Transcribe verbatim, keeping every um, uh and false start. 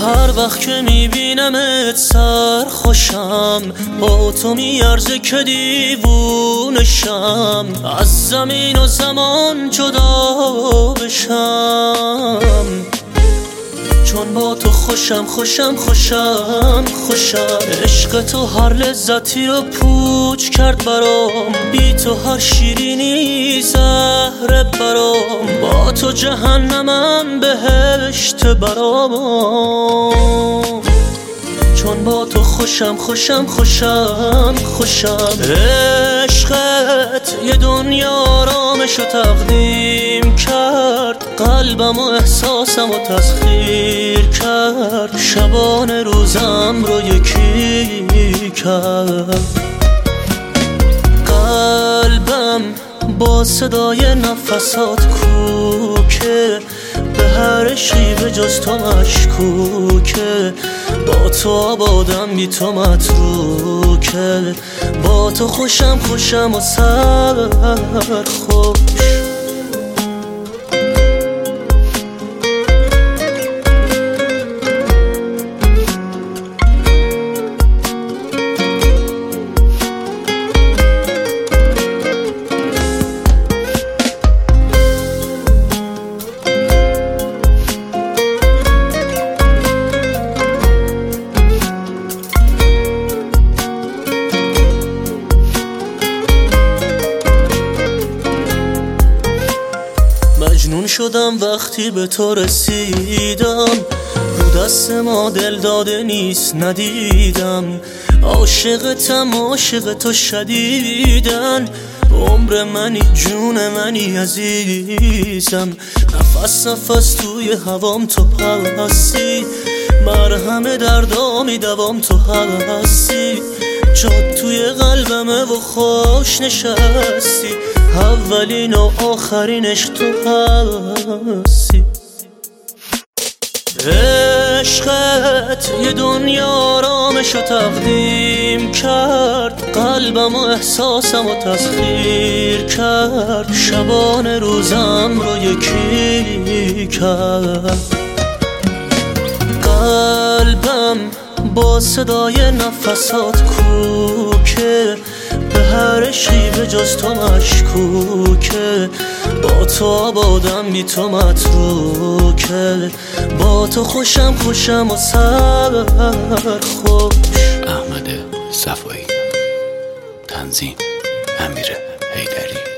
هر وقت که میبینمت سر خوشم، با تو میارزه که دیوونشم، از زمین و زمان جدا بشم. چون با تو خوشم خوشم خوشم خوشم. عشق تو هر لذتی رو پوچ کرد برام، بی تو هر شیرینی زهره برام. با تو جهنمم بهشت برام. چون با تو خوشم خوشم خوشم خوشم. عشقت یه دنیا آرامشو تقدیم کرد، قلبم و احساسم و تسخیر کرد، شبانه روزم رو یکی کرد. قلبم با صدای نفسات کوکه، به هر شیوه جز تو مشکوکه. با تو آبادم بی تو متروکه، با تو خوشم خوشم و سر خوش. مجنون شدم وقتی به تو رسیدم، رو دست ما دل داده نیست ندیدم. عاشقتم عاشق تو شدیدن، عمر منی جون منی عزیزم. نفس نفس توی هوام تو هستی، مرهم دردامی دوام تو هستی. جات توی قلبمه و خوش نشستی، اولین و آخرینش تو هستی. عشقت یه دنیا آرامشو تقدیم کرد، قلبم و احساسم و تسخیر کرد، شبانه روزم رو یکی کرد. قلبم با صدای نفسات کوکه، به هر شیوه جز تو مشکوکه. با تو آبادم بی تو متروکه، با تو خوشم خوشم و سر خوش. احمد صفایی، تنظیم امیر حیدری.